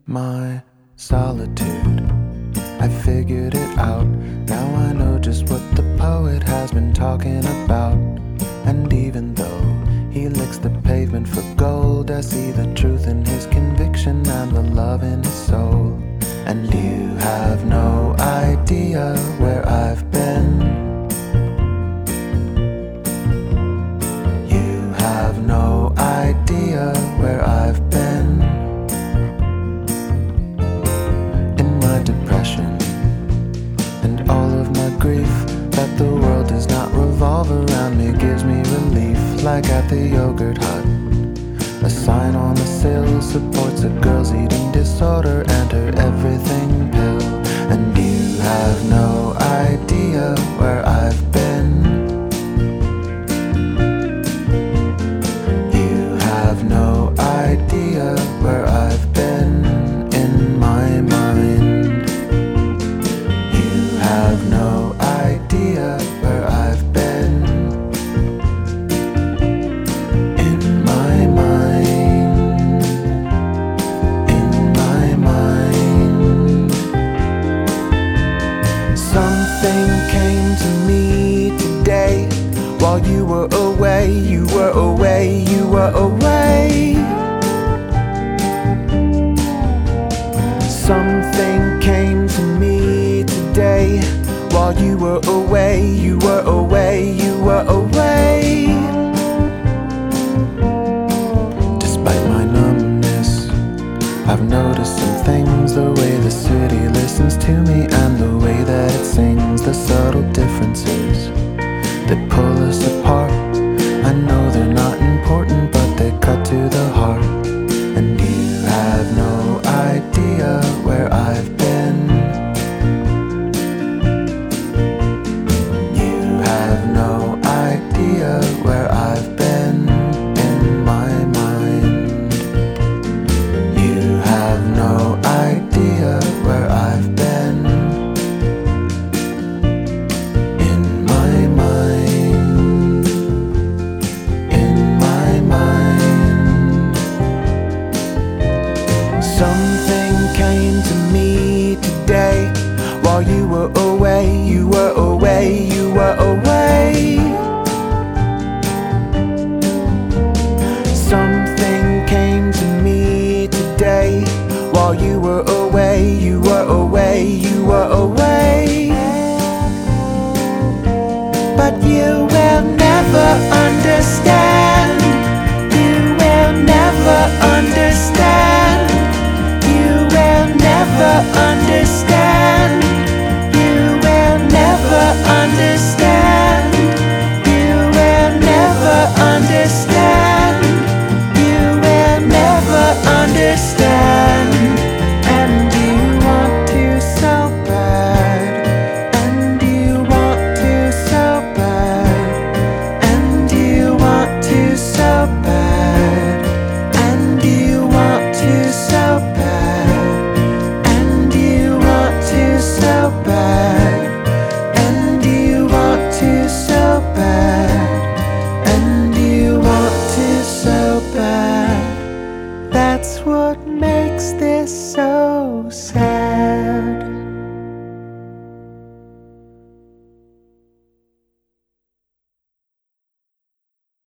my solitude. I figured it out. Now I know just what the poet has been talking about. And even though he licks the pavement for gold, I see the truth in his conviction and the love in his soul. And you have no idea where I've been. You have no idea where I've been. In my depression and all of my grief, that the world does not revolve around me gives me relief. Like at the yogurt hut, a sign on the sill supports a girl's eating disorder and her everything pill. And you have no idea where I've been. You have no idea where I've been. In my mind, you have no idea where I've been. In my mind, in my mind. Something came to me today while you were away, you were away, you were away. Something came to me today while you were away, you were away, you were away. Despite my numbness, I've noticed some things. The way the city listens to me and the way that it sings. The subtle differences that pull us apart. I know they're not important, but they cut to the heart. And you have no idea where I've been. You have no idea where I've been. In my mind, you have no idea where I've been. In my mind, in my mind. Something came to me today while you were away, you were away, you were away. Something came to me today while you were away, you were away, you were away. But you will never understand.